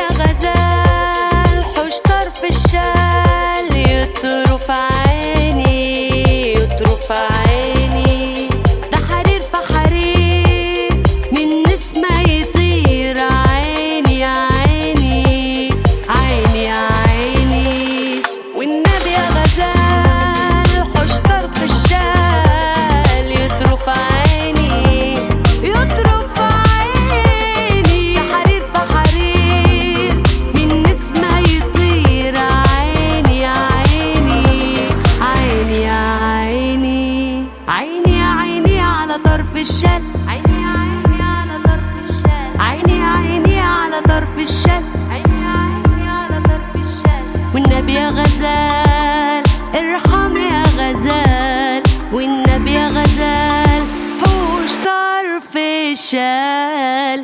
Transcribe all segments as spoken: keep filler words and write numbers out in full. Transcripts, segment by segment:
يا غزال حوش طرف الشال يطرف عيني يطرف عيني، ده حرير فحرير من نسمة يطير عيني يا عيني عيني يا عيني. والنبي يا غزال حوش طرف الشال يطرف عيني يطرف عيني، حرير فحرير من نسمة يطير عيني يا عيني عيني يا عيني عيني يا عيني على طرف الشال، عيني يا عيني على طرف الشال، عيني يا عيني على طرف الشال، عيني يا عيني على طرف الشال. والنبي يا غزال ارحم يا غزال، والنبي يا غزال حوش طرف الشال.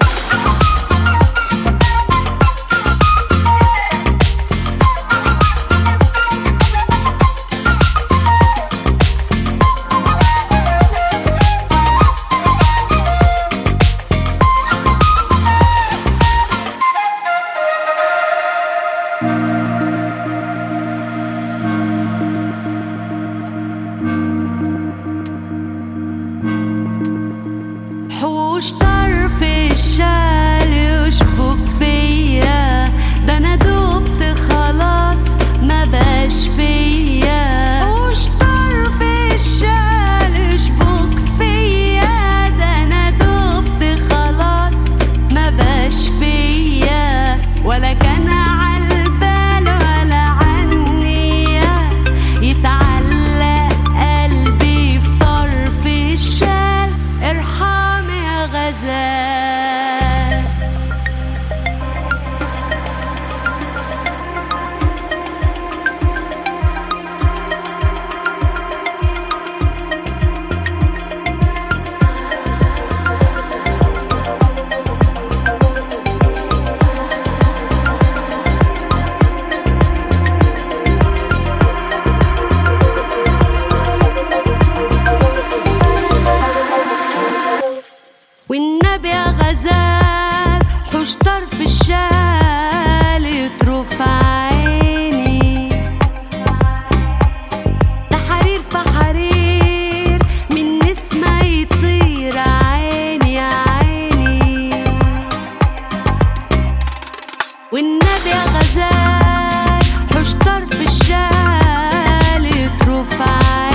حوش طرف الشال يشبك فيا، ده انا دبت خلاص ما باش فيا. حوش طرف الشال يشبك فيا، ده انا دبت خلاص ما باش فيا، ولا كان عالبال ولا عنيا يتعلق قلبي في طرف الشال. ارحم يا غزال. والنبي يا غزال حوش طرف الشال يطرف عيني، ده حرير فحرير من نسمة يطير عيني يا عيني. والنبي يا غزال حوش طرف الشال يطرف عيني